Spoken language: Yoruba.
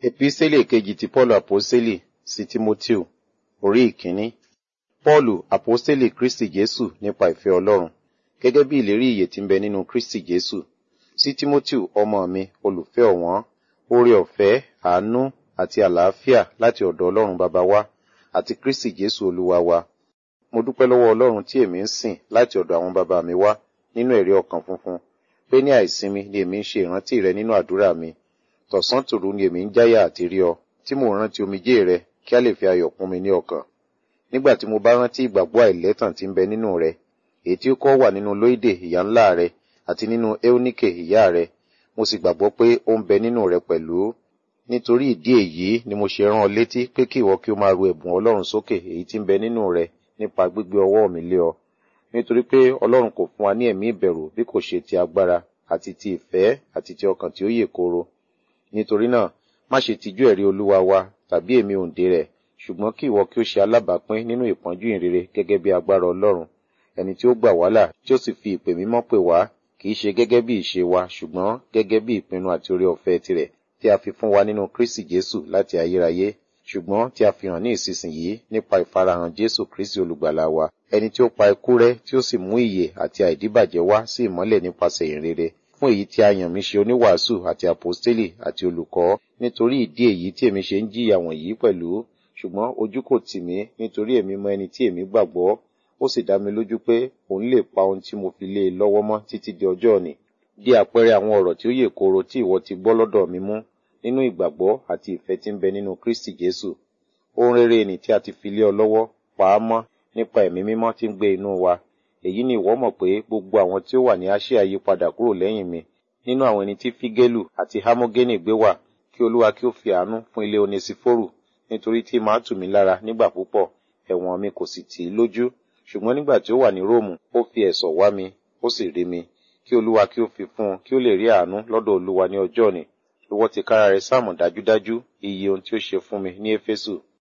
Epísítélì kejì ti Pọ́ọ̀lù Àpọ́stélì sí Tímótíù, orí ìkíní. Pọ́ọ̀lù Àpọ́stélì Kristi Jésù nípa ìfẹ́ Ọlọ́run, gẹ́gẹ́ bí ìlérí ìyè tí ń bẹ nínú Kristi Jésù. Sí Tímótíù ọmọ mi, olùfẹ́ ọ̀wọ́n, oore ọ̀fẹ́, àánú àti àlàáfíà láti ọ̀dọ̀ Ọlọ́run Baba wa àti Kristi Jésù Olúwa wa. Mo dúpẹ́ lọ́wọ́ Ọlọ́run tí èmi ń sìn láti ọ̀dọ̀ àwọn baba mi wá nínú ẹ̀rí ọkàn funfun, pé ní àìsinmi ni èmi ń ṣe ìrántí rẹ nínú àdúrà mi. Tọ̀sán tòru ni èmi ń jáyà àti rí ọ, tí mò ń rántí omijé rẹ kí a lè fi ayọ̀ kún mi ní ọkàn. Nígbà tí mo bá rántí ìgbàgbọ́ àìlẹ́tàn tí ń bẹ nínú rẹ, èyí tí ó kọ́ wà nínú Lóídè ìyá ńlá rẹ àti nínú Éóníkè ìyá rẹ, mo sì gbàgbọ́ pé ó ń bẹ nínú rẹ pẹ̀lú. Nítorí ìdí èyí ni mo ṣe rán ọ létí pé kí ìwọ kí o máa ru ẹ̀bùn Ọlọ́run sókè èyí tí ń bẹ nínú rẹ nípa gbígbé ọwọ́ mi lé ọ. Nítorí pé Ọlọ́run kò fún wa ní ẹ̀mí ìbẹ̀rù bí kò ṣe ti agbára àti ti ìfẹ́ àti ti ọkàn tí ó yè kooro. Nítorí náà, má ṣe tijú ẹ̀rí Olúwa wa tàbí èmi òǹdè rẹ̀, ṣùgbọ́n kí ìwọ kí ó ṣe alábàápín nínú ìpọ́njú ìrere gẹ́gẹ́ bí agbára Ọlọ́run, ẹni tí ó gbà wá là tí ó sì fi ìpè mímọ́ pè wá, kì í ṣe gẹ́gẹ́ bí ìṣe wa, ṣùgbọ́n gẹ́gẹ́ bí ìpinnu àti oore ọ̀fẹ́ tirẹ̀ tí a fi fún wa nínú Kristi Jésù láti ayérayé, ṣùgbọ́n tí a fi hàn ní ìsinsìnyí nípa ìfarahàn Jésù Kristi olùgbàlà wa, ẹni tí ó pa ikú rẹ́ tí ó sì mú ìyè àti àìdíbàjẹ́ wá sí ìmọ́lẹ̀ nípasẹ̀ ìrere. Fún èyí tí a yàn mí ṣe oníwàásù àti àpọ́stélì àti olùkọ́, nítorí ìdí èyí tí èmi ṣe ń jìyà wọ̀nyí pẹ̀lú, ṣùgbọ́n ojú kò tì mí nítorí èmi mọ ẹni tí èmi gbàgbọ́, ó sì dá mi lójú pé òun lè pa ohun tí mo fi lé e lọ́wọ́ mọ́ títí di ọjọ́ òní. Di àpẹẹrẹ àwọn ọ̀rọ̀ tí ó yè kooro tí ìwọ ti gbọ́ lọ́dọ̀ mi mú nínú ìgbàgbọ́ àti ìfẹ́ tí ń bẹ nínú Kristi Jésù. Ohun rere ni tí a ti fi lé ọ lọ́wọ́, pa á mọ́ nípa ẹ̀mí mímọ́ tí ń gbé inú wa. Èyí ni ìwọ mọ̀ pé gbogbo àwọn tí ó wà ní Áṣíà yí padà kúrò lẹ́yìn mi, nínú àwọn ẹni tí Fígélù àti Hámógénì gbé wà, kí Olúwa kí ó fi àánú fún ilé Onesífórù, nítorí tí máa tù mí lára nígbà púpọ̀, ẹ̀wọ̀n mi kò sì tì í lójú. Ṣùgbọ́n nígbà tí ó wà ní Róòmù, ó fi ẹ̀sọ̀ wá mi, ó sì rí mi. Kí Olúwa kí ó fi fún un, kí ó lè rí àánú lọ́dọ̀ Olúwa ní ọjọ́ òní. Ìwọ tìkára rẹ sáàmọ̀ dájúdájú iye ohun tí ó ṣe fún mi ní Éfésù.